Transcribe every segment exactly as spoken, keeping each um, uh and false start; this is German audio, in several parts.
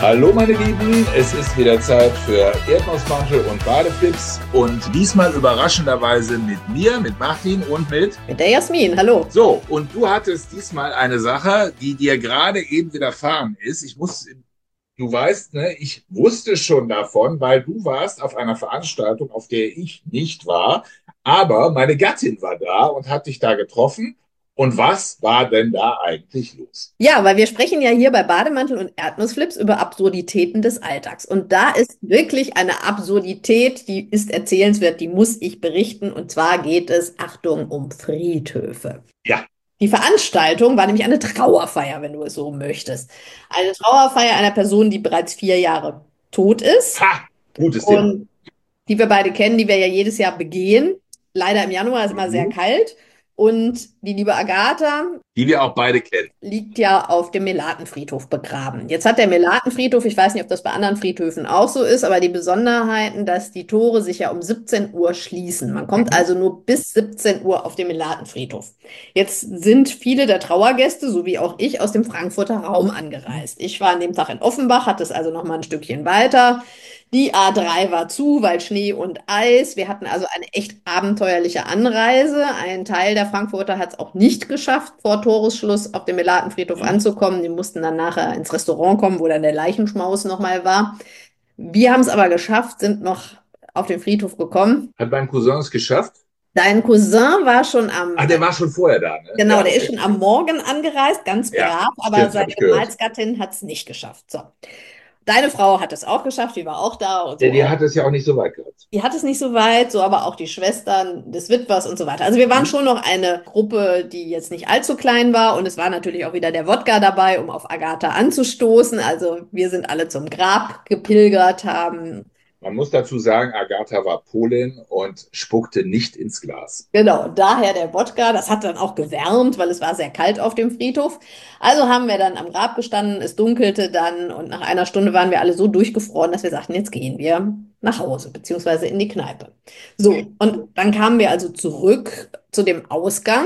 Hallo meine Lieben, es ist wieder Zeit für Erdnussmantel und Badeflips und diesmal überraschenderweise mit mir, mit Martin und mit... Mit der Jasmin, hallo. So, und du hattest diesmal eine Sache, die dir gerade eben widerfahren ist. Ich muss, du weißt, ne, ich wusste schon davon, weil du warst auf einer Veranstaltung, auf der ich nicht war, aber meine Gattin war da und hat dich da getroffen. Und was war denn da eigentlich los? Ja, weil wir sprechen ja hier bei Bademantel und Erdnussflips über Absurditäten des Alltags. Und da ist wirklich eine Absurdität, die ist erzählenswert, die muss ich berichten. Und zwar geht es, Achtung, um Friedhöfe. Ja. Die Veranstaltung war nämlich eine Trauerfeier, wenn du es so möchtest. Eine Trauerfeier einer Person, die bereits vier Jahre tot ist Ha! Gutes Thema. und die wir beide kennen, die wir ja jedes Jahr begehen. Leider im Januar ist immer sehr Mhm. kalt. Und die liebe Agatha Die wir auch beide kennen. liegt ja auf dem Melatenfriedhof begraben. Jetzt hat der Melatenfriedhof, ich weiß nicht, ob das bei anderen Friedhöfen auch so ist, aber die Besonderheiten, dass die Tore sich ja um siebzehn Uhr schließen. Man kommt Mhm. also nur bis siebzehn Uhr auf den Melatenfriedhof. Jetzt sind viele der Trauergäste, so wie auch ich, aus dem Frankfurter Raum angereist. Ich war an dem Tag in Offenbach, hatte es also noch mal ein Stückchen weiter. Die A drei war zu, weil Schnee und Eis. Wir hatten also eine echt abenteuerliche Anreise. Ein Teil der Frankfurter hat es auch nicht geschafft, vor Toresschluss auf dem Melatenfriedhof Mhm. anzukommen. Die mussten dann nachher ins Restaurant kommen, wo dann der Leichenschmaus nochmal war. Wir haben es aber geschafft, sind noch auf den Friedhof gekommen. Hat mein Cousin es geschafft? Dein Cousin war schon am, Ach, der war schon vorher da, ne? genau, Ja, der ist okay. schon am Morgen angereist, ganz Ja, brav, aber stimmt, seine habe ich gehört. Gemahlsgattin hat es nicht geschafft. So. Deine Frau hat es auch geschafft, die war auch da und Der, so. der hat es ja auch nicht so weit gehabt. Die hat es nicht so weit, so aber auch die Schwestern des Witwers und so weiter. Also wir waren Mhm. schon noch eine Gruppe, die jetzt nicht allzu klein war und es war natürlich auch wieder der Wodka dabei, um auf Agatha anzustoßen. Also wir sind alle zum Grab gepilgert, haben Man muss dazu sagen, Agatha war Polin und spuckte nicht ins Glas. genau, daher der Wodka. Das hat dann auch gewärmt, weil es war sehr kalt auf dem Friedhof. Also haben wir dann am Grab gestanden, es dunkelte dann und nach einer Stunde waren wir alle so durchgefroren, dass wir sagten, jetzt gehen wir nach Hause, beziehungsweise in die Kneipe. So, und dann kamen wir also zurück zu dem Ausgang.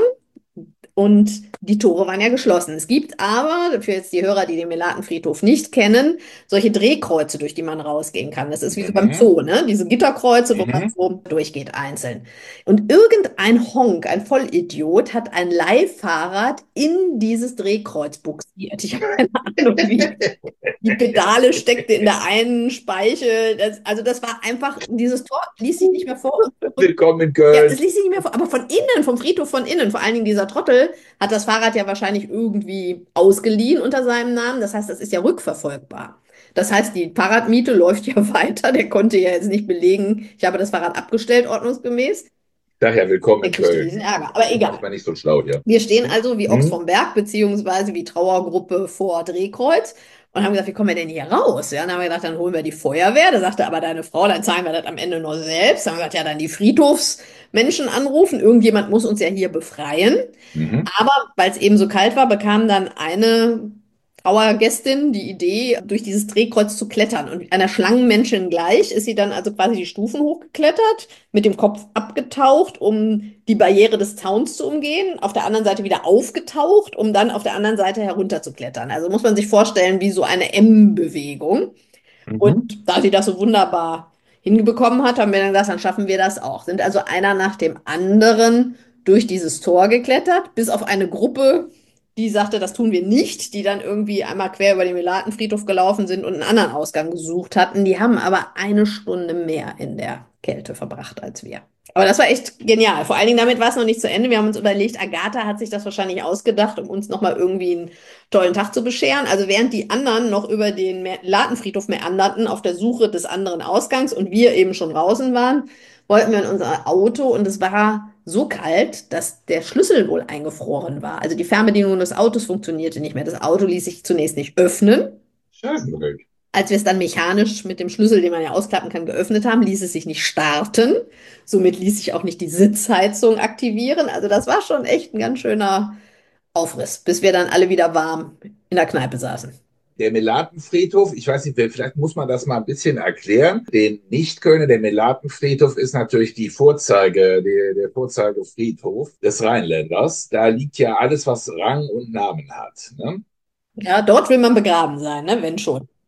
Und die Tore waren ja geschlossen. Es gibt aber, für jetzt die Hörer, die den Melatenfriedhof nicht kennen, solche Drehkreuze, durch die man rausgehen kann. Das ist wie so beim Mhm. Zoo, ne? Diese Gitterkreuze, wo man Mhm. so durchgeht, einzeln. Und irgendein Honk, ein Vollidiot, hat ein Leihfahrrad in dieses Drehkreuz buxiert. Ich habe keine Ahnung, wie. Die Pedale steckte in der einen Speiche. Das, also das war einfach, dieses Tor ließ sich nicht mehr vor. Willkommen in Ja, es Köln. ließ sich nicht mehr vor, aber von innen, vom Friedhof von innen, vor allen Dingen dieser Trottel, hat das Fahrrad ja wahrscheinlich irgendwie ausgeliehen unter seinem Namen. Das heißt, das ist ja rückverfolgbar. Das heißt, die Fahrradmiete läuft ja weiter. Der konnte ja jetzt nicht belegen, ich habe das Fahrrad abgestellt, ordnungsgemäß. Daher willkommen Der in kriegte Köln. diesen Ärger. Aber egal. Manchmal nicht so schlau hier. Wir stehen also wie Ochs Mhm. vom Berg, beziehungsweise wie Trauergruppe vor Drehkreuz und haben gesagt, wie kommen wir denn hier raus? Ja, dann haben wir gedacht, dann holen wir die Feuerwehr. Da sagte aber deine Frau, dann zahlen wir das am Ende nur selbst. Dann haben wir gesagt, ja, dann die Friedhofsmenschen anrufen. Irgendjemand muss uns ja hier befreien. Mhm. Aber weil es eben so kalt war, bekam dann eine Trauergästin die Idee, durch dieses Drehkreuz zu klettern. Und einer Schlangenmenschen gleich ist sie dann also quasi die Stufen hochgeklettert, mit dem Kopf abgetaucht, um die Barriere des Zauns zu umgehen, auf der anderen Seite wieder aufgetaucht, um dann auf der anderen Seite herunterzuklettern. Also muss man sich vorstellen, wie so eine M-Bewegung. Und Mhm. da sie das so wunderbar hinbekommen hat, haben wir dann gesagt, dann schaffen wir das auch. Sind also einer nach dem anderen durch dieses Tor geklettert, bis auf eine Gruppe, die sagte, das tun wir nicht, die dann irgendwie einmal quer über den Melatenfriedhof gelaufen sind und einen anderen Ausgang gesucht hatten. Die haben aber eine Stunde mehr in der Kälte verbracht als wir. Aber das war echt genial. Vor allen Dingen damit war es noch nicht zu Ende. Wir haben uns überlegt, Agatha hat sich das wahrscheinlich ausgedacht, um uns nochmal irgendwie einen tollen Tag zu bescheren. Also während die anderen noch über den Melatenfriedhof meanderten auf der Suche des anderen Ausgangs und wir eben schon draußen waren, wollten wir in unser Auto und es war so kalt, dass der Schlüssel wohl eingefroren war. Also die Fernbedienung des Autos funktionierte nicht mehr. Das Auto ließ sich zunächst nicht öffnen. Scheißendreck. Als wir es dann mechanisch mit dem Schlüssel, den man ja ausklappen kann, geöffnet haben, ließ es sich nicht starten. Somit ließ sich auch nicht die Sitzheizung aktivieren. Also das war schon echt ein ganz schöner Aufriss, bis wir dann alle wieder warm in der Kneipe saßen. Der Melatenfriedhof, ich weiß nicht, vielleicht muss man das mal ein bisschen erklären. Den Nicht-Kölner, der Melatenfriedhof ist natürlich die Vorzeige, der, der Vorzeigefriedhof des Rheinländers. Da liegt ja alles, was Rang und Namen hat. Ne? Ja, dort will man begraben sein, ne? Wenn schon.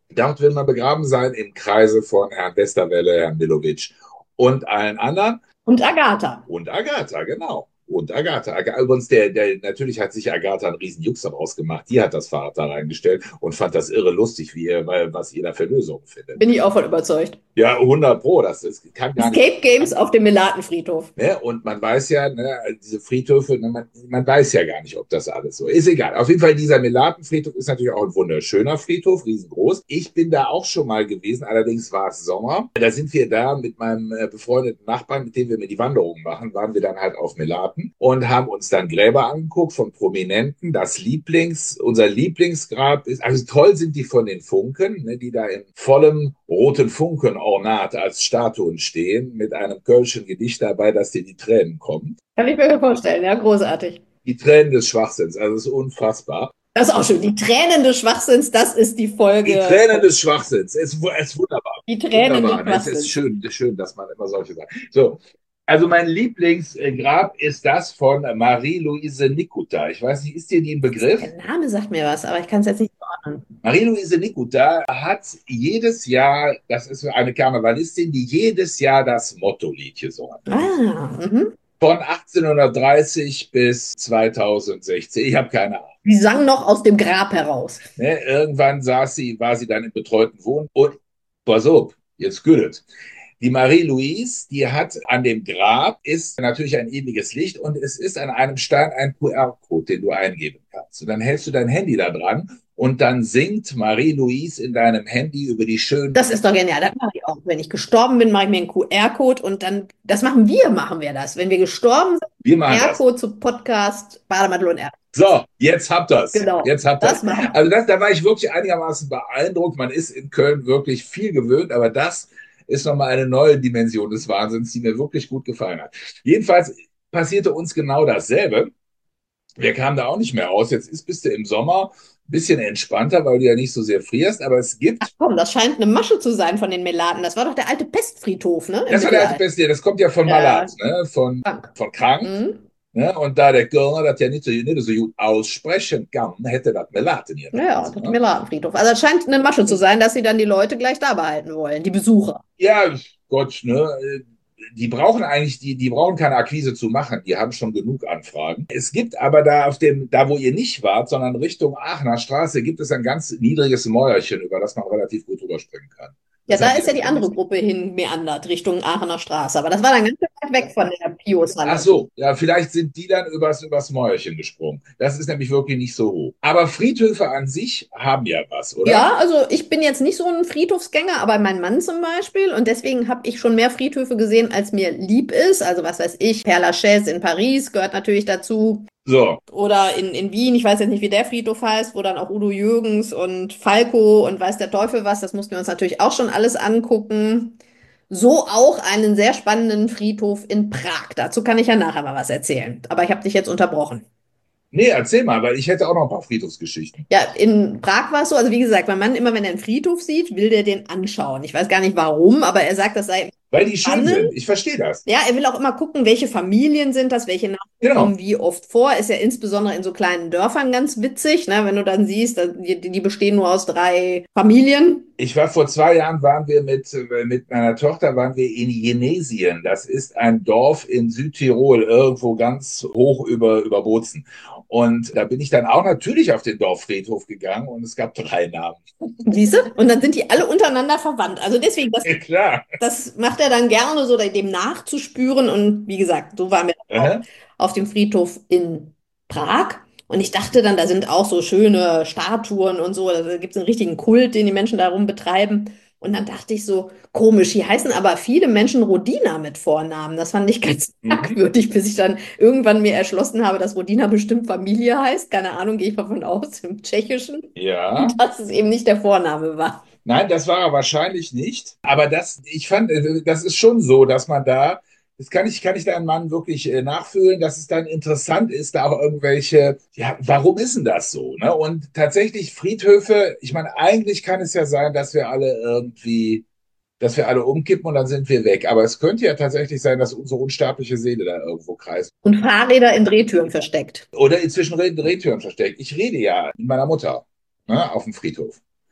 Dort will man begraben sein im Kreise von Herrn Westerwelle, Herrn Millowitsch und allen anderen. Und Agatha. Und Agatha, genau. Und Agatha. Aga- Übrigens, der, der, natürlich hat sich Agatha einen riesen Jux daraus gemacht. Die hat das Fahrrad da reingestellt und fand das irre lustig, wie ihr, weil, was ihr da für Lösungen findet. Bin ich auch von überzeugt. Ja, hundert Pro, das, das kann gar nicht. Escape Games auf dem Melatenfriedhof. Ne? Und man weiß ja, ne, diese Friedhöfe, ne, man, man weiß ja gar nicht, ob das alles so ist. Egal. Auf jeden Fall, dieser Melatenfriedhof ist natürlich auch ein wunderschöner Friedhof, riesengroß. Ich bin da auch schon mal gewesen, allerdings war es Sommer. Da sind wir da mit meinem äh, befreundeten Nachbarn, mit dem wir mir die Wanderung machen, waren wir dann halt auf Melaten und haben uns dann Gräber angeguckt von Prominenten. Das Lieblings, unser Lieblingsgrab ist, also toll sind die von den Funken, ne, die da in vollem roten Funkenornat als Statuen stehen, mit einem kölschen Gedicht dabei, dass dir die Tränen kommen. Kann ich mir vorstellen, ja, großartig. Die Tränen des Schwachsinns, also es ist unfassbar. Das ist auch schön. Die Tränen des Schwachsinns, das ist die Folge. Die Tränen des Schwachsinns, es ist, ist wunderbar. Die Tränen wunderbar. des Schwachsinns. Es ist schön, schön, dass man immer solche sagt. So. Also mein Lieblingsgrab ist das von Marie-Louise Nikuta. Ich weiß nicht, ist dir die ein Begriff? Der Name sagt mir was, aber ich kann es jetzt nicht ordnen. Marie-Louise Nikuta hat jedes Jahr, das ist eine Karnevalistin, die jedes Jahr das Motto-Lied gesungen hat. Ah, mhm. Von achtzehnhundertdreißig bis zweitausendsechzehn. Ich habe keine Ahnung. Die sang noch aus dem Grab heraus. Ne, irgendwann saß sie, war sie dann im betreuten Wohnen und pass auf, jetzt gut. Die Marie-Louise, die hat an dem Grab ist natürlich ein ewiges Licht und es ist an einem Stein ein Q R-Code, den du eingeben kannst. Und dann hältst du dein Handy da dran und dann singt Marie-Louise in deinem Handy über die schönen. Das ist doch genial. Das mache ich auch. Wenn ich gestorben bin, mache ich mir einen Q R-Code und dann, das machen wir, machen wir das. Wenn wir gestorben sind, Wir machen Q R-Code zu Podcast Bademantel und Erd. So, jetzt habt ihr's. Genau. Jetzt habt Das ihr's. machen wir. Also das, da war ich wirklich einigermaßen beeindruckt. Man ist in Köln wirklich viel gewöhnt, aber das ist nochmal eine neue Dimension des Wahnsinns, die mir wirklich gut gefallen hat. Jedenfalls passierte uns genau dasselbe. Wir kamen da auch nicht mehr raus. Jetzt ist, bist du im Sommer ein bisschen entspannter, weil du ja nicht so sehr frierst, aber es gibt. Ach komm, das scheint eine Masche zu sein von den Melaten. Das war doch der alte Pestfriedhof, ne? Im Das war der alte Mittelalter. Beste, das kommt ja von Ja. Malat, ne? Von, Krank. von Krank. Mhm. Ne? Und da der Kölner das ja nicht so, nicht so gut aussprechen kann, hätte das Melaten hier. Ja, das Melatenfriedhof. Also es scheint eine Masche zu sein, dass sie dann die Leute gleich da behalten wollen, die Besucher. Ja, Gott, ne? Die brauchen eigentlich, die, die brauchen keine Akquise zu machen, die haben schon genug Anfragen. Es gibt aber da auf dem, da wo ihr nicht wart, sondern Richtung Aachener Straße, gibt es ein ganz niedriges Mäuerchen, über das man relativ gut drüber springen kann. Ja, Das da habt ist ihr ja die nicht andere gemacht. Gruppe hin meandert, Richtung Aachener Straße. Aber das war dann ganz weit weg von der Pius-Halle. Ach so, ja, vielleicht sind die dann übers, übers Mäuerchen gesprungen. Das ist nämlich wirklich nicht so hoch. Aber Friedhöfe an sich haben ja was, oder? Ja, also ich bin jetzt nicht so ein Friedhofsgänger, aber mein Mann zum Beispiel. Und deswegen habe ich schon mehr Friedhöfe gesehen, als mir lieb ist. Also was weiß ich, Père Lachaise in Paris gehört natürlich dazu. So, Oder in, in Wien, ich weiß jetzt nicht, wie der Friedhof heißt, wo dann auch Udo Jürgens und Falco und weiß der Teufel was, das mussten wir uns natürlich auch schon alles angucken. So auch einen sehr spannenden Friedhof in Prag. Dazu kann ich ja nachher mal was erzählen. Aber ich habe dich jetzt unterbrochen. nee, erzähl mal, weil ich hätte auch noch ein paar Friedhofsgeschichten. Ja, in Prag war es so, also wie gesagt, mein Mann, immer wenn er einen Friedhof sieht, will der den anschauen. Ich weiß gar nicht warum, aber er sagt, das sei Weil die schön spannend. sind. Ich verstehe das. Ja, er will auch immer gucken, welche Familien sind das, welche Namen Genau. kommen wie oft vor. Ist ja insbesondere in so kleinen Dörfern ganz witzig, ne? Wenn du dann siehst, dass die, die bestehen nur aus drei Familien. Ich war vor zwei Jahren, waren wir mit, äh, mit meiner Tochter, waren wir in Jenesien. Das ist ein Dorf in Südtirol, irgendwo ganz hoch über, über Bozen. Und da bin ich dann auch natürlich auf den Dorffriedhof gegangen und es gab drei Namen. Siehst du? Und dann sind die alle untereinander verwandt. Also deswegen, das, Ja, klar. das macht er dann gerne so, dem nachzuspüren. Und wie gesagt, so waren wir auch Aha. auf dem Friedhof in Prag. Und ich dachte dann, da sind auch so schöne Statuen und so. Da gibt es einen richtigen Kult, den die Menschen darum betreiben. Und dann dachte ich so, komisch, hier heißen aber viele Menschen Rodina mit Vornamen. Das fand ich ganz Mhm. merkwürdig, bis ich dann irgendwann mir erschlossen habe, dass Rodina bestimmt Familie heißt. Keine Ahnung, gehe ich mal von aus, im Tschechischen. Ja. Und dass es eben nicht der Vorname war. Nein, das war er wahrscheinlich nicht. Aber das, ich fand, äh, das ist schon so, dass man da, das kann ich, kann ich deinen Mann wirklich äh, nachfühlen, dass es dann interessant ist, da auch irgendwelche, ja, warum ist denn das so? Ne? Und tatsächlich Friedhöfe, ich meine, eigentlich kann es ja sein, dass wir alle irgendwie, dass wir alle umkippen und dann sind wir weg. Aber es könnte ja tatsächlich sein, dass unsere unsterbliche Seele da irgendwo kreist. Und Fahrräder in Drehtüren versteckt. Oder inzwischen Drehtüren versteckt. Ich rede ja mit meiner Mutter, ne, auf dem Friedhof.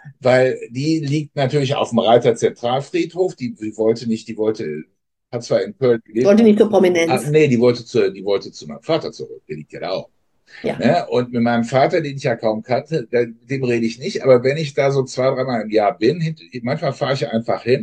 weil die liegt natürlich auf dem Reiter Zentralfriedhof. Die, die wollte nicht, die wollte, hat zwar in Köln gelebt, Wollte aber nicht zur ah, Prominenz. nee, die wollte zu, die wollte zu meinem Vater zurück. Der liegt ja da auch. Ja. Ne? Und mit meinem Vater, den ich ja kaum kannte, da- mit dem rede ich nicht. Aber wenn ich da so zwei, dreimal im Jahr bin, hint- manchmal fahre ich einfach hin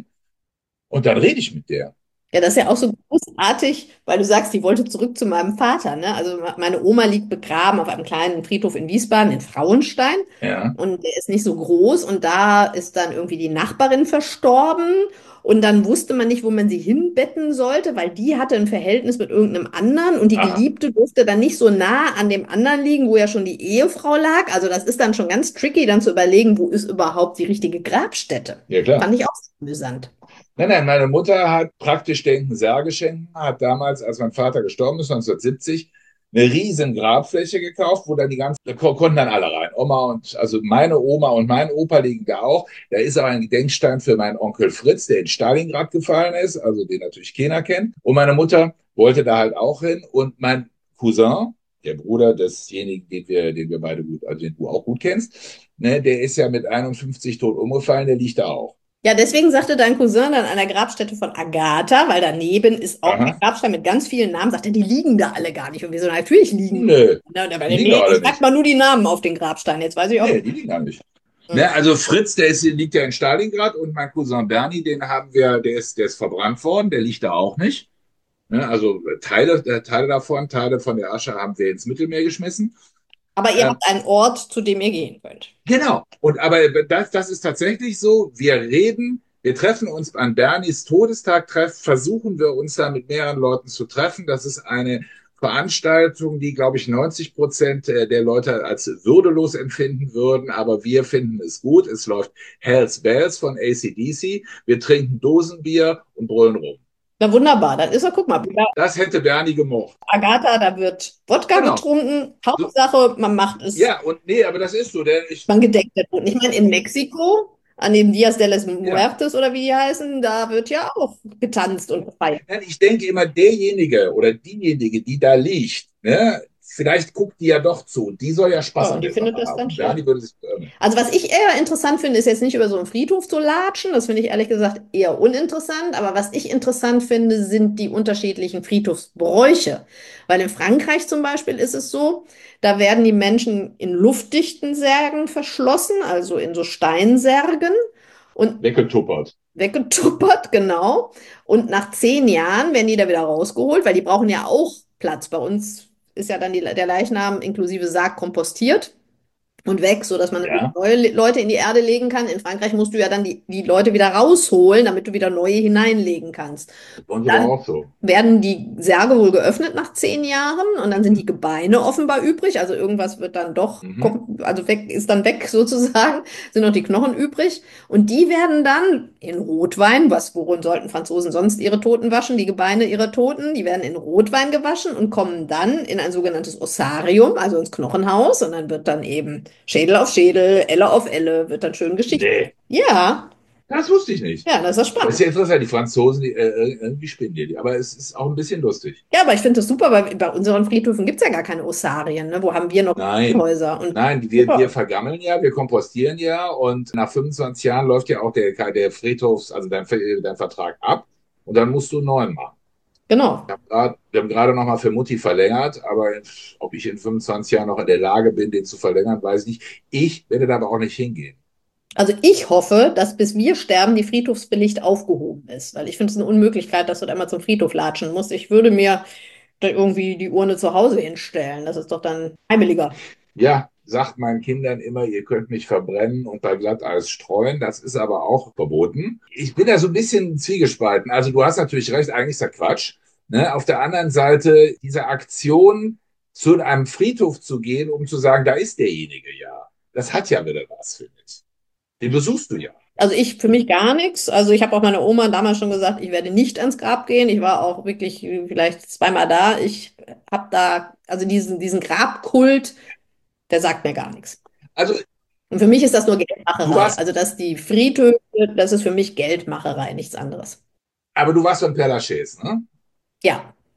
und dann rede ich mit der. Ja, das ist ja auch so großartig, weil du sagst, die wollte zurück zu meinem Vater, ne? Also me- meine Oma liegt begraben auf einem kleinen Friedhof in Wiesbaden, in Frauenstein. Ja, Und der ist nicht so groß. Und da ist dann irgendwie die Nachbarin verstorben. Und dann wusste man nicht, wo man sie hinbetten sollte, weil die hatte ein Verhältnis mit irgendeinem anderen. Und die aha, Geliebte durfte dann nicht so nah an dem anderen liegen, wo ja schon die Ehefrau lag. Also das ist dann schon ganz tricky, dann zu überlegen, wo ist überhaupt die richtige Grabstätte. ja klar. Fand ich auch sehr amüsant. Nein, nein, meine Mutter hat praktisch Denken Särge schenken, hat damals, als mein Vater gestorben ist, neunzehnhundertsiebzig, eine riesen Grabfläche gekauft, wo dann die ganzen, da ko- konnten dann alle rein. Oma und, also meine Oma und mein Opa liegen da auch. Da ist auch ein Gedenkstein für meinen Onkel Fritz, der in Stalingrad gefallen ist, also den natürlich keiner kennt. Und meine Mutter wollte da halt auch hin. Und mein Cousin, der Bruder desjenigen, den wir, den wir beide gut, also den du auch gut kennst, ne, der ist ja mit einundfünfzig tot umgefallen, der liegt da auch. Ja, deswegen sagte dein Cousin dann an der Grabstätte von Agatha, weil daneben ist auch ein Aha. Grabstein mit ganz vielen Namen, sagte, die liegen da alle gar nicht. Und wir so, natürlich liegen die. Nö, Na, und er die meinte, liegen doch nee, ich alle sag nicht. mal nur die Namen auf den Grabstein. Jetzt weiß ich auch. Nee, die liegen da nicht. Hm. Ne, also Fritz, der ist, liegt ja in Stalingrad und mein Cousin Bernie, den haben wir, der ist, der ist verbrannt worden, der liegt da auch nicht. Ne, also Teile, äh, Teile davon, Teile von der Asche haben wir ins Mittelmeer geschmissen. Aber ihr Ähm, habt einen Ort, zu dem ihr gehen könnt. genau. Und aber das, das ist tatsächlich so. Wir reden, wir treffen uns an Bernies Todestag, treff, versuchen wir uns da mit mehreren Leuten zu treffen. Das ist eine Veranstaltung, die, glaube ich, neunzig Prozent der Leute als würdelos empfinden würden, aber wir finden es gut. Es läuft Hells Bells von A C D C. Wir trinken Dosenbier und brüllen rum. Na wunderbar, dann ist er, guck mal, bei Das hätte Bernie gemocht. Agatha, da wird Wodka Genau. getrunken. So, Hauptsache, man macht es, ja, und nee, aber das ist so. Der, ich, man gedenkt der Toten. Ich meine, in Mexiko, an dem Dias de los ja. Muertos oder wie die heißen, da wird ja auch getanzt und gefeiert. Nein, ich denke immer, derjenige oder diejenige, die da liegt, ne, vielleicht guckt die ja doch zu. Die soll ja Ja, Spaß und an die der findet Sache das dann haben. Ja, schön. die würde sich. Ähm, Also was ich eher interessant finde, ist jetzt nicht über so einen Friedhof zu latschen. Das finde ich ehrlich gesagt eher uninteressant. Aber was ich interessant finde, sind die unterschiedlichen Friedhofsbräuche. Weil in Frankreich zum Beispiel ist es so, da werden die Menschen in luftdichten Särgen verschlossen, also in so Steinsärgen und weggetuppert. weggetuppert, genau. Und nach zehn Jahren werden die da wieder rausgeholt, weil die brauchen ja auch Platz. Bei uns ist ja dann die, der Leichnam inklusive Sarg kompostiert und weg, sodass man wieder Ja, neue Le- Leute in die Erde legen kann. In Frankreich musst du ja dann die, die Leute wieder rausholen, damit du wieder neue hineinlegen kannst. das bei uns aber Dann auch so. werden die Särge wohl geöffnet nach zehn Jahren und dann sind die Gebeine offenbar übrig. Also irgendwas wird dann doch, Mhm. kom- also weg, ist dann weg sozusagen, sind noch die Knochen übrig. Und die werden dann in Rotwein, was, worin sollten Franzosen sonst ihre Toten waschen? Die Gebeine ihrer Toten, die werden in Rotwein gewaschen und kommen dann in ein sogenanntes Ossarium, also ins Knochenhaus. Und dann wird dann eben Schädel auf Schädel, Elle auf Elle, wird dann schön Geschichte. Nee, Ja, das wusste ich nicht. ja, das ist Aber ist spannend. ja interessant, die Franzosen, die, äh, irgendwie spinnen die. Aber es ist auch ein bisschen lustig. Ja, aber ich finde das super, weil bei unseren Friedhöfen gibt es ja gar keine Ossarien. Ne? Wo haben wir noch Nein. Häuser? Und Nein, wir, wir super, vergammeln ja, wir kompostieren ja und nach fünfundzwanzig Jahren läuft ja auch der, der Friedhofs, also dein, dein Vertrag ab und dann musst du einen neuen machen. genau. Grad, wir haben gerade noch mal für Mutti verlängert, aber ob ich in fünfundzwanzig Jahren noch in der Lage bin, den zu verlängern, weiß ich nicht. Ich werde da aber auch nicht hingehen. Also ich hoffe, dass bis wir sterben, die Friedhofsbelicht aufgehoben ist. Weil ich finde es eine Unmöglichkeit, dass du da immer zum Friedhof latschen musst. Ich würde mir da irgendwie die Urne zu Hause hinstellen. Das ist doch dann heimeliger. Ja, sagt meinen Kindern immer, ihr könnt mich verbrennen und bei Glatteis streuen. Das ist aber auch verboten. Ich bin da so ein bisschen zwiegespalten. Also du hast natürlich recht, eigentlich ist das Quatsch. Ne? Auf der anderen Seite, diese Aktion, zu einem Friedhof zu gehen, um zu sagen, da ist derjenige ja. Das hat ja wieder was, finde ich. Den besuchst du ja. Also ich für mich gar nichts. Also ich habe auch meiner Oma damals schon gesagt, ich werde nicht ans Grab gehen. Ich war auch wirklich vielleicht zweimal da. Ich habe da, also diesen, diesen Grabkult, der sagt mir gar nichts. Also Und für mich ist das nur du Geldmacherei. warst, Also dass die Friedhöfe, das ist für mich Geldmacherei, nichts anderes. aber du warst beim Père Lachaise, ne? Ja.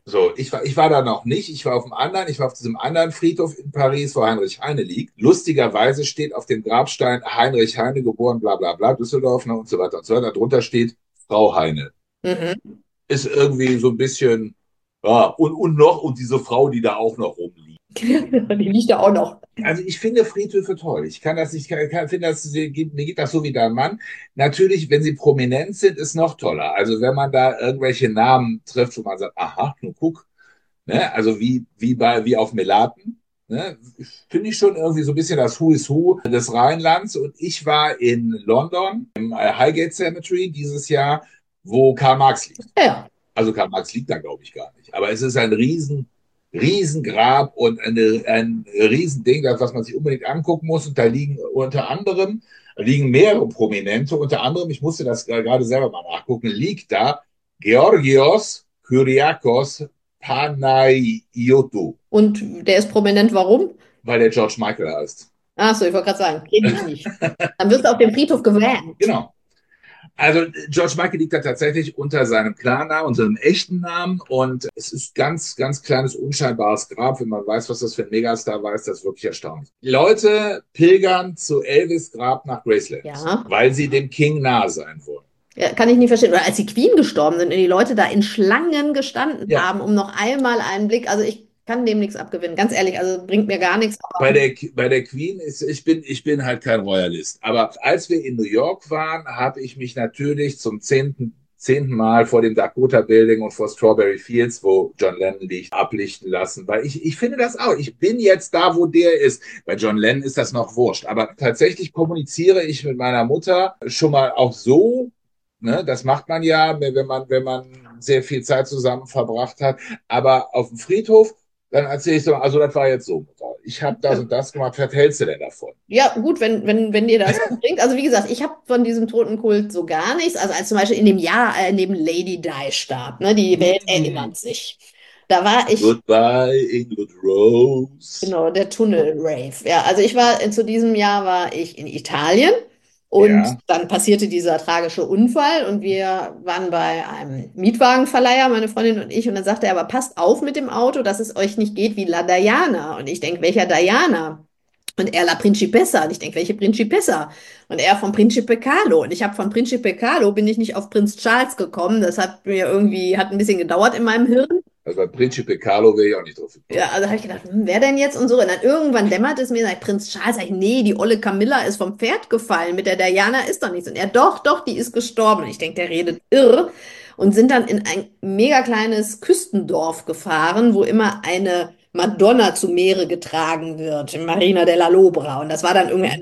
So, ich war, ich war da noch nicht. Ich war auf dem anderen, ich war auf diesem anderen Friedhof in Paris, wo Heinrich Heine liegt. Lustigerweise steht auf dem Grabstein Heinrich Heine, geboren, bla bla bla, Düsseldorf, ne, und so weiter und so weiter. Darunter steht Frau Heine. Mhm. Ist irgendwie so ein bisschen, ja, und, und noch, und diese Frau, die da auch noch rumliegt. Die liegt da auch noch. Also ich finde Friedhöfe toll. Ich kann das nicht, kann, kann, finde das, mir geht das so wie dein Mann. Natürlich, wenn sie prominent sind, ist noch toller. Also wenn man da irgendwelche Namen trifft, wo man sagt, aha, nun guck, ne? Also wie, wie bei, wie auf Melaten, ne? Finde ich schon irgendwie so ein bisschen das Who is Who des Rheinlands. Und ich war in London im Highgate Cemetery dieses Jahr, wo Karl Marx liegt. Ja. Also Karl Marx liegt da, glaube ich, gar nicht. Aber es ist ein riesen, Riesengrab und eine, ein Riesending, das, was man sich unbedingt angucken muss. Und da liegen unter anderem, liegen mehrere Prominente, unter anderem, ich musste das gerade selber mal nachgucken, liegt da Georgios Kyriakos Panayiotou, Und der ist prominent, warum? weil der George Michael heißt. Ach so, ich wollte gerade sagen, kenne ich nicht. Dann wirst du auf dem Friedhof gewählt. Genau. Also George Michael liegt da tatsächlich unter seinem Klarnamen, unter seinem echten Namen, und es ist ganz, ganz kleines, unscheinbares Grab. Wenn man weiß, was das für ein Megastar war, ist das wirklich erstaunlich. Die Leute pilgern zu Elvis Grab nach Graceland, Ja. weil sie dem King nahe sein wollen. Ja, kann ich nicht verstehen. Oder als die Queen gestorben sind und die Leute da in Schlangen gestanden Ja, haben, um noch einmal einen Blick, also ich kann dem nichts abgewinnen, ganz ehrlich, also bringt mir gar nichts. bei der, bei der Queen ist, ich bin, ich bin halt kein Royalist. Aber als wir in New York waren, habe ich mich natürlich zum zehnten, zehnten Mal vor dem Dakota Building und vor Strawberry Fields, wo John Lennon liegt, ablichten lassen. Weil ich, ich finde das auch. Ich bin jetzt da, wo der ist. Bei John Lennon ist das noch wurscht. Aber tatsächlich kommuniziere ich mit meiner Mutter schon mal auch so. Ne, das macht man ja, wenn man, wenn man sehr viel Zeit zusammen verbracht hat. Aber auf dem Friedhof, dann erzähle ich so, also das war jetzt so, Mutter. Ich habe das und das gemacht. Was hältst du denn davon? Ja, gut, wenn, wenn, wenn dir das was bringt. Also wie gesagt, ich habe von diesem Totenkult so gar nichts. Also als zum Beispiel in dem Jahr, äh, in dem Lady Di starb, ne, die Welt Mm. erinnert sich. Da war ich, Goodbye, England Rose. genau, der Tunnel-Rave. Ja, also ich war, zu diesem Jahr war ich in Italien und Ja, dann passierte dieser tragische Unfall und wir waren bei einem Mietwagenverleiher, meine Freundin und ich, und dann sagte er, aber passt auf mit dem Auto, dass es euch nicht geht wie La Diana. Und ich denke, welcher Diana? Und er La Principessa. Und ich denke, welche Principessa? Und er von Principe Carlo. Und ich habe von Principe Carlo bin ich nicht auf Prinz Charles gekommen. Das hat mir irgendwie, hat ein bisschen gedauert in meinem Hirn. also bei Principe Carlo wäre ich auch nicht drauf gekommen. Ja, also habe ich gedacht, hm, wer denn jetzt und so. Und dann irgendwann dämmert es mir, sagt Prinz Charles, sag ich, nee, die olle Camilla ist vom Pferd gefallen. Mit der Diana ist doch nichts. Und er, doch, doch, die ist gestorben. Und ich denke, der redet irr. Und sind dann in ein mega kleines Küstendorf gefahren, wo immer eine Madonna zu Meere getragen wird, in Marina della Lobra. Und das war dann irgendwie ein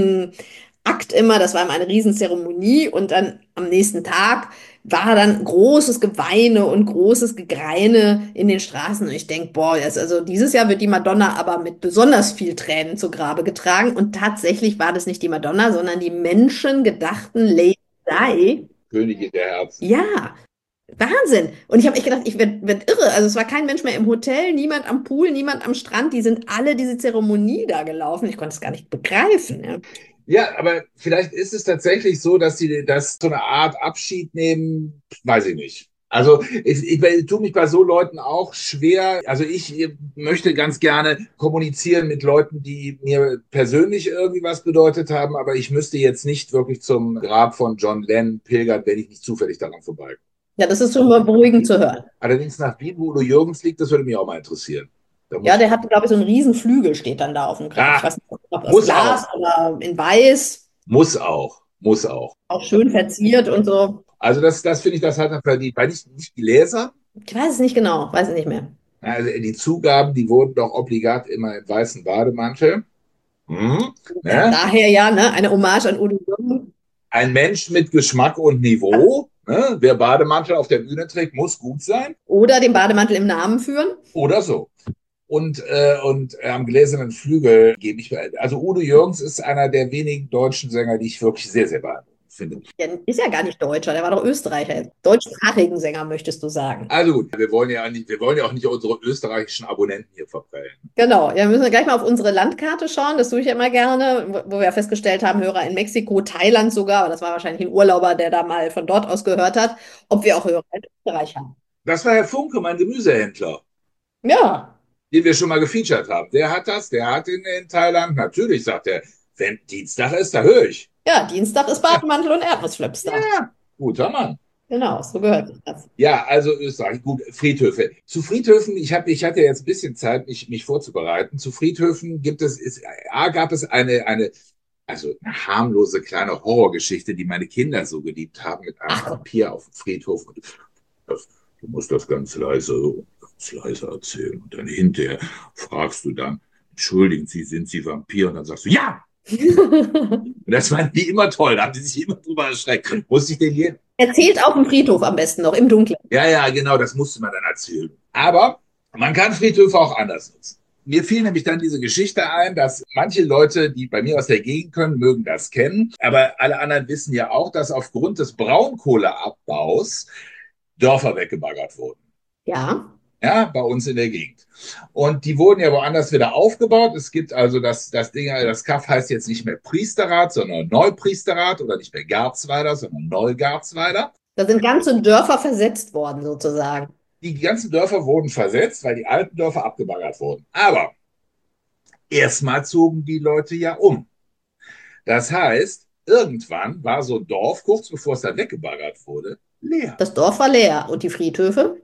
Riesenakt immer, das war immer eine Riesenzeremonie. Und dann am nächsten Tag war dann großes Geweine und großes Gegreine in den Straßen. Und ich denke, boah, jetzt, also dieses Jahr wird die Madonna aber mit besonders viel Tränen zu Grabe getragen. Und tatsächlich war das nicht die Madonna, sondern die menschengedachten Lady Di. Königin der Herzen. Ja, Wahnsinn. Und ich habe echt gedacht, ich werde werd werd irre. Also es war kein Mensch mehr im Hotel, niemand am Pool, niemand am Strand. Die sind alle diese Zeremonie da gelaufen. Ich konnte es gar nicht begreifen. Ja. Ja, aber vielleicht ist es tatsächlich so, dass sie das so eine Art Abschied nehmen, weiß ich nicht. Also ich, ich tue mich bei so Leuten auch schwer. Also ich möchte ganz gerne kommunizieren mit Leuten, die mir persönlich irgendwie was bedeutet haben, aber ich müsste jetzt nicht wirklich zum Grab von John Lennon pilgern, wenn ich nicht zufällig daran vorbeikomme. Ja, das ist schon mal beruhigend zu hören. Allerdings nach Wien, wo Udo Jürgens liegt, das würde mich auch mal interessieren. Da Ja, muss der ich. hat, glaube ich, so einen riesen Flügel steht dann da auf dem Grab. Ich Ah, weiß nicht, ob aus muss Glas auch. oder in Weiß, Muss auch. Muss auch. auch schön verziert und so. Also das, das finde ich, das hat er verdient. Weil nicht, nicht die Gläser, Ich weiß es nicht genau, weiß es nicht mehr. also die Zugaben, die wurden doch obligat immer im weißen Bademantel. Hm, Ja, ne? daher ja, ne, eine Hommage an Udo Jürgens. Ein Mensch mit Geschmack und Niveau. Ne? Wer Bademantel auf der Bühne trägt, muss gut sein. Oder den Bademantel im Namen führen. Oder so. Und, äh, und äh, am gläsernen Flügel gebe ich, also Udo Jürgens ist einer der wenigen deutschen Sänger, die ich wirklich sehr, sehr beeindruckend finde. Der ist ja gar nicht Deutscher, der war doch Österreicher. Deutschsprachigen Sänger, möchtest du sagen. Also gut, wir wollen ja nicht, wir wollen ja auch nicht unsere österreichischen Abonnenten hier verprellen. Genau, ja, wir müssen gleich mal auf unsere Landkarte schauen, das tue ich ja immer gerne, wo wo wir ja festgestellt haben, Hörer in Mexiko, Thailand sogar, aber das war wahrscheinlich ein Urlauber, der da mal von dort aus gehört hat, ob wir auch Hörer in Österreich haben. Das war Herr Funke, mein Gemüsehändler, Ja, den wir schon mal gefeatured haben. Der hat das, der hat in, in Thailand, natürlich, sagt er, wenn Dienstag ist, da höre ich. ja, Dienstag ist Ja, Bademantel und Erdnussflips da. ja, guter Mann. Genau, so gehört sich das. Ja, also Österreich, gut, Friedhöfe. Zu Friedhöfen, ich habe, ich hatte jetzt ein bisschen Zeit, mich, mich vorzubereiten. Zu Friedhöfen gibt es, ist, A, gab es eine, eine, also eine harmlose kleine Horrorgeschichte, die meine Kinder so geliebt haben, mit einem Ach komm. Vampir auf dem Friedhof. Und das, du musst das ganz leise, ganz leise erzählen. Und dann hinterher fragst du dann, entschuldigen Sie, sind Sie Vampir? Und dann sagst du, ja! Und das fanden die immer toll, da haben die sich immer drüber erschreckt. Musste ich den jeden Erzählt auf dem Friedhof am besten noch, im Dunkeln. Ja, ja, genau, das musste man dann erzählen. Aber man kann Friedhöfe auch anders nutzen. Mir fiel nämlich dann diese Geschichte ein, dass manche Leute, die bei mir aus der Gegend kommen, mögen das kennen. Aber alle anderen wissen ja auch, dass aufgrund des Braunkohleabbaus Dörfer weggebaggert wurden. Ja, Ja, bei uns in der Gegend. Und die wurden ja woanders wieder aufgebaut. Es gibt also das, das Ding, das Kaff heißt jetzt nicht mehr Priesterrat, sondern Neupriesterrat oder nicht mehr Garzweiler, sondern Neugarzweiler. da sind ganze Dörfer versetzt worden, sozusagen. Die ganzen Dörfer wurden versetzt, weil die alten Dörfer abgebaggert wurden. Aber erstmal zogen die Leute ja um. Das heißt, irgendwann war so ein Dorf, kurz bevor es dann weggebaggert wurde, leer. Das Dorf war leer. Und die Friedhöfe?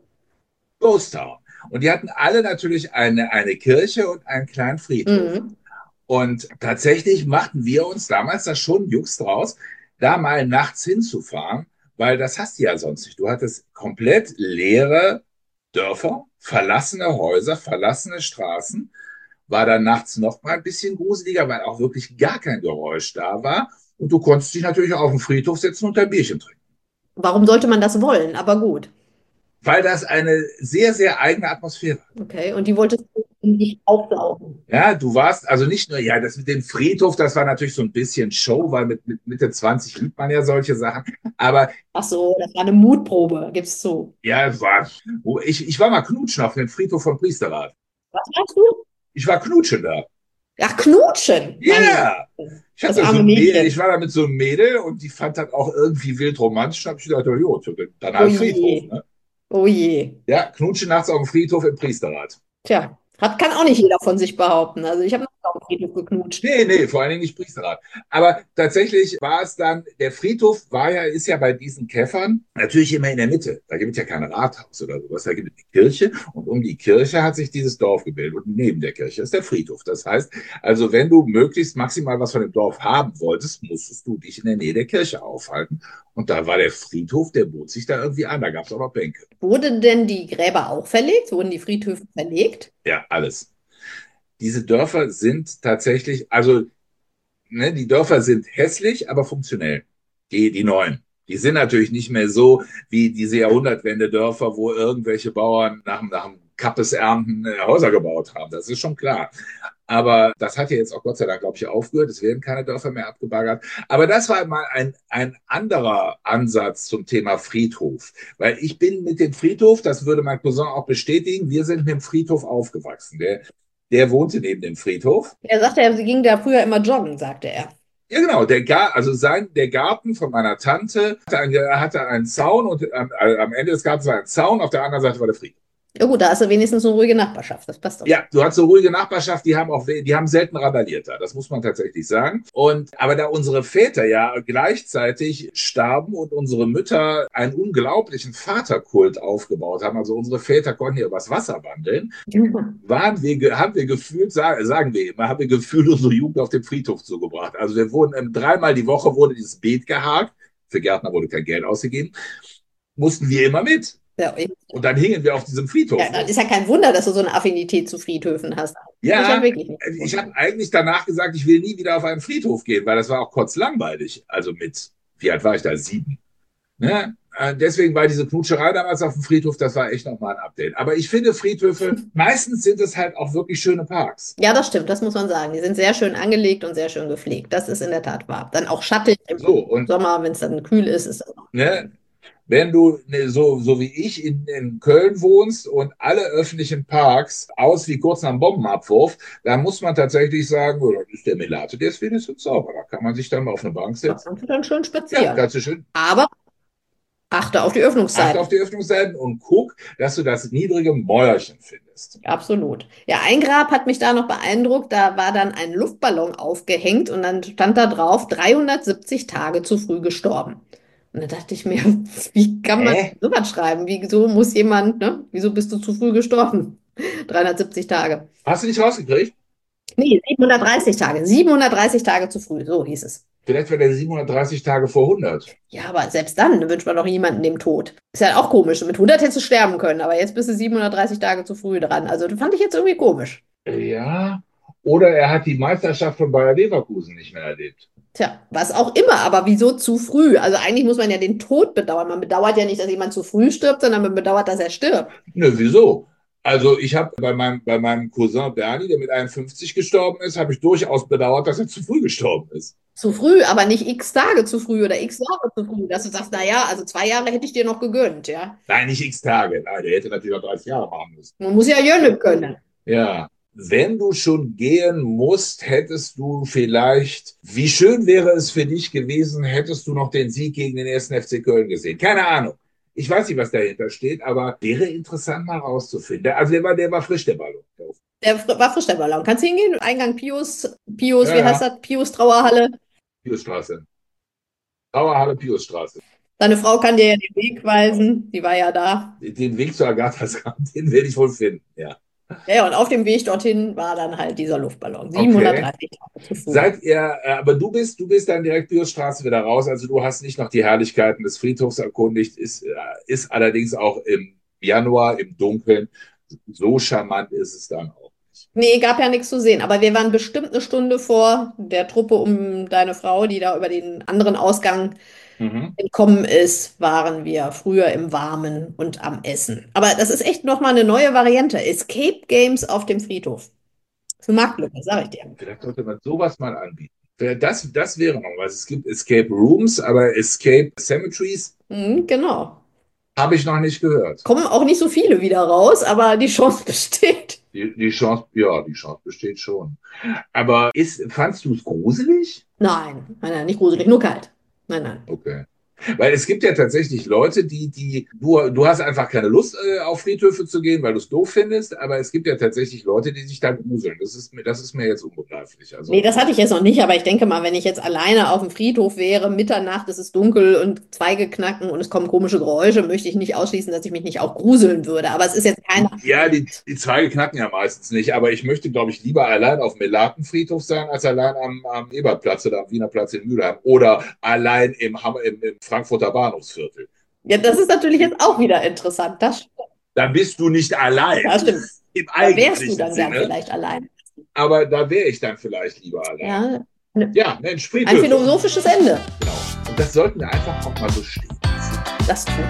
Ghost Town. Und die hatten alle natürlich eine, eine Kirche und einen kleinen Friedhof. Mhm. Und tatsächlich machten wir uns damals da schon Jux draus, da mal nachts hinzufahren, weil das hast du ja sonst nicht. Du hattest komplett leere Dörfer, verlassene Häuser, verlassene Straßen. War dann nachts noch mal ein bisschen gruseliger, weil auch wirklich gar kein Geräusch da war. Und du konntest dich natürlich auch auf den Friedhof setzen und ein Bierchen trinken. Warum sollte man das wollen? Aber gut. Weil das eine sehr, sehr eigene Atmosphäre hat. Okay, und die wolltest du nicht aufsaugen. Ja, du warst also nicht nur, ja, das mit dem Friedhof, das war natürlich so ein bisschen Show, weil mit, mit Mitte zwanzig liebt man ja solche Sachen. Aber Ach so, das war eine Mutprobe, gib's zu. ja, es war, wo ich, ich war mal knutschen auf dem Friedhof von Priesterrath. Was machst du? Ich war knutschen da. Ach, knutschen. Ja, Meine, yeah. Ich das hatte so arme ein Mädel, ich Mädchen. war da mit so einem Mädel und die fand das auch irgendwie wild romantisch. Da habe ich gedacht, ja, jo, dann Oh halt Friedhof, je. ne? Oh je. Ja, knutschen nachts auf dem Friedhof im Priesterrath. Tja, hat, kann auch nicht jeder von sich behaupten. Also ich habe noch auf dem Friedhof geknutscht. Nee, nee, vor allen Dingen nicht Priesterrat. Aber tatsächlich war es dann, der Friedhof war ja, ist ja bei diesen Käffern natürlich immer in der Mitte. Da gibt es ja kein Rathaus oder sowas. Da gibt es die Kirche und um die Kirche hat sich dieses Dorf gebildet und neben der Kirche ist der Friedhof. Das heißt, also wenn du möglichst maximal was von dem Dorf haben wolltest, musstest du dich in der Nähe der Kirche aufhalten. Und da war der Friedhof, der bot sich da irgendwie an. Da gab es auch noch Bänke. Wurden denn die Gräber auch verlegt? Wurden die Friedhöfe verlegt? Ja, alles. Diese Dörfer sind tatsächlich, also ne, die Dörfer sind hässlich, aber funktionell. Die, die neuen. Die sind natürlich nicht mehr so wie diese Jahrhundertwende-Dörfer, wo irgendwelche Bauern nach, nach dem Kappesernten äh, Häuser gebaut haben. Das ist schon klar. Aber das hat ja jetzt auch Gott sei Dank, glaube ich, aufgehört. Es werden keine Dörfer mehr abgebaggert. Aber das war mal ein, ein anderer Ansatz zum Thema Friedhof. Weil ich bin mit dem Friedhof, das würde mein Cousin auch bestätigen, wir sind mit dem Friedhof aufgewachsen. Der, der wohnte neben dem Friedhof. Er sagte, er ging da früher immer joggen, sagte er. Ja, genau. Der, Gar also sein, der Garten von meiner Tante hatte, ein, hatte einen Zaun und am, am Ende des Gartens war ein Zaun, auf der anderen Seite war der Friedhof. Ja gut, da ist er wenigstens eine ruhige Nachbarschaft. Das passt doch. Ja, du hast so ruhige Nachbarschaft, die haben auch, die haben selten randaliert da, das muss man tatsächlich sagen. Und, aber da unsere Väter ja gleichzeitig starben und unsere Mütter einen unglaublichen Vaterkult aufgebaut haben, also unsere Väter konnten ja übers Wasser wandeln, waren wir, haben wir gefühlt, sagen wir immer, haben wir gefühlt unsere Jugend auf dem Friedhof zugebracht. Also wir wurden ähm, dreimal die Woche wurde dieses Beet gehakt, für Gärtner wurde kein Geld ausgegeben, mussten wir immer mit. Ja, Und dann hingen wir auf diesem Friedhof. ja, das ist ja kein Wunder, dass du so eine Affinität zu Friedhöfen hast. Ja, ich ja wirklich nicht ich habe eigentlich danach gesagt, ich will nie wieder auf einen Friedhof gehen, weil das war auch kurz langweilig. Also mit, wie alt war ich da? Sieben. Ne? Deswegen war diese Knutscherei damals auf dem Friedhof, das war echt nochmal ein Update. Aber ich finde Friedhöfe, meistens sind es halt auch wirklich schöne Parks. Ja, das stimmt, das muss man sagen. Die sind sehr schön angelegt und sehr schön gepflegt. Das ist in der Tat wahr. Dann auch schattig im So, und Sommer, wenn es dann kühl ist, ist das auch ne, wenn du ne, so, so wie ich in, in Köln wohnst und alle öffentlichen Parks aus wie kurz nach dem Bombenabwurf, da muss man tatsächlich sagen, oh, das ist der Melate, der ist wenigstens sauber. Da kann man sich dann mal auf eine Bank da setzen. kannst du dann schön Ja, spazieren. ganz schön. Aber Achte auf die Achte Öffnungszeiten. auf die Öffnungszeiten und guck, dass du das niedrige Mäuerchen findest. Absolut. Ja, ein Grab hat mich da noch beeindruckt. Da war dann ein Luftballon aufgehängt und dann stand da drauf, dreihundertsiebzig Tage zu früh gestorben. Und da dachte ich mir, wie kann man Hä? sowas schreiben? Wieso muss jemand, ne? Wieso bist du zu früh gestorben? dreihundertsiebzig Tage. Hast du nicht rausgekriegt? Nee, siebenhundertdreißig Tage. siebenhundertdreißig Tage zu früh, so hieß es. Vielleicht war der siebenhundertdreißig Tage vor hundert. Ja, aber selbst dann wünscht man doch jemanden dem Tod. Ist ja auch komisch. Mit hundert hättest du sterben können, aber jetzt bist du siebenhundertdreißig Tage zu früh dran. Also das fand ich jetzt irgendwie komisch. Ja. Oder er hat die Meisterschaft von Bayer Leverkusen nicht mehr erlebt. Tja, was auch immer, aber wieso zu früh? Also eigentlich muss man ja den Tod bedauern. Man bedauert ja nicht, dass jemand zu früh stirbt, sondern man bedauert, dass er stirbt. Nö, wieso? Also ich habe bei meinem, bei meinem Cousin Bernie, der mit einundfünfzig gestorben ist, habe ich durchaus bedauert, dass er zu früh gestorben ist. Zu früh, aber nicht x Tage zu früh oder x Jahre zu früh. Dass du sagst, naja, also zwei Jahre hätte ich dir noch gegönnt, ja. Nein, nicht x Tage. Nein, der hätte natürlich noch dreißig Jahre machen müssen. Man muss ja gönnen können. Ja. Wenn du schon gehen musst, hättest du vielleicht, wie schön wäre es für dich gewesen, hättest du noch den Sieg gegen den ersten F C Köln gesehen. Keine Ahnung. Ich weiß nicht, was dahinter steht, aber wäre interessant mal rauszufinden. Also der war, der war frisch, der Ballon. Der fr- war frisch, der Ballon. Kannst du hingehen? Eingang Pius, Pius, Ja, wie heißt ja. das? Pius Trauerhalle. Piusstraße. Trauerhalle, Piusstraße. Deine Frau kann dir ja den Weg weisen. Die war ja da. Den Weg zu Agathas Grab, den werde ich wohl finden, ja. Ja, ja, und auf dem Weg dorthin war dann halt dieser Luftballon. Okay. siebenhundertdreißig Tage zu früh. Seid ihr, äh, aber du bist, du bist dann direkt Piusstraße wieder raus, also du hast nicht noch die Herrlichkeiten des Friedhofs erkundigt, ist, äh, ist allerdings auch im Januar im Dunkeln. So charmant ist es dann auch nicht. Nee, gab ja nichts zu sehen. Aber wir waren bestimmt eine Stunde vor der Truppe um deine Frau, die da über den anderen Ausgang Mhm. entkommen ist, waren wir früher im Warmen und am Essen. Aber das ist echt nochmal eine neue Variante. Escape Games auf dem Friedhof. Für Marktlücke, sag ich dir. Vielleicht sollte man sowas mal anbieten. Das, das wäre noch was. Es gibt Escape Rooms, aber Escape Cemeteries Mhm, genau. habe ich noch nicht gehört. Kommen auch nicht so viele wieder raus, aber die Chance besteht. Die, die Chance, ja, die Chance besteht schon. Aber ist, fandst du es gruselig? Nein, nein, nein, nicht gruselig, nur kalt. Nein, nein. Okay. Weil es gibt ja tatsächlich Leute, die, die, du, du hast einfach keine Lust, äh, auf Friedhöfe zu gehen, weil du es doof findest, aber es gibt ja tatsächlich Leute, die sich da gruseln. Das ist mir, das ist mir jetzt unbegreiflich. Also, Nee, das hatte ich jetzt noch nicht, aber ich denke mal, wenn ich jetzt alleine auf dem Friedhof wäre, Mitternacht, es ist dunkel und Zweige knacken und es kommen komische Geräusche, möchte ich nicht ausschließen, dass ich mich nicht auch gruseln würde. Aber es ist jetzt keiner. ja, die, die Zweige knacken ja meistens nicht, aber ich möchte, glaube ich, lieber allein auf dem Melatenfriedhof sein, als allein am, am Ebertplatz oder am Wiener Platz in Mülheim oder allein im, Ham- im, im Frankfurter Bahnhofsviertel. Ja, das ist natürlich jetzt auch wieder interessant. Das stimmt. Da bist du nicht allein. Ja, stimmt. Im Da wärst du eigentlichen dann gern Sinne. vielleicht allein. Aber da wäre ich dann vielleicht lieber allein. Ja, ne- Ja, Mensch, ein Friedhöfe. philosophisches Ende. Genau. Und das sollten wir einfach auch mal so stehen lassen. Das tun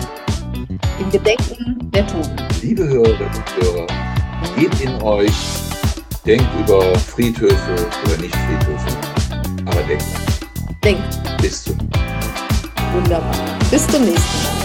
wir. Im Gedenken der Toten. Liebe Hörerinnen und Hörer, gebt in euch, denkt über Friedhöfe oder nicht Friedhöfe, aber denkt Denkt. bis zum Wunderbar. Bis zum nächsten Mal.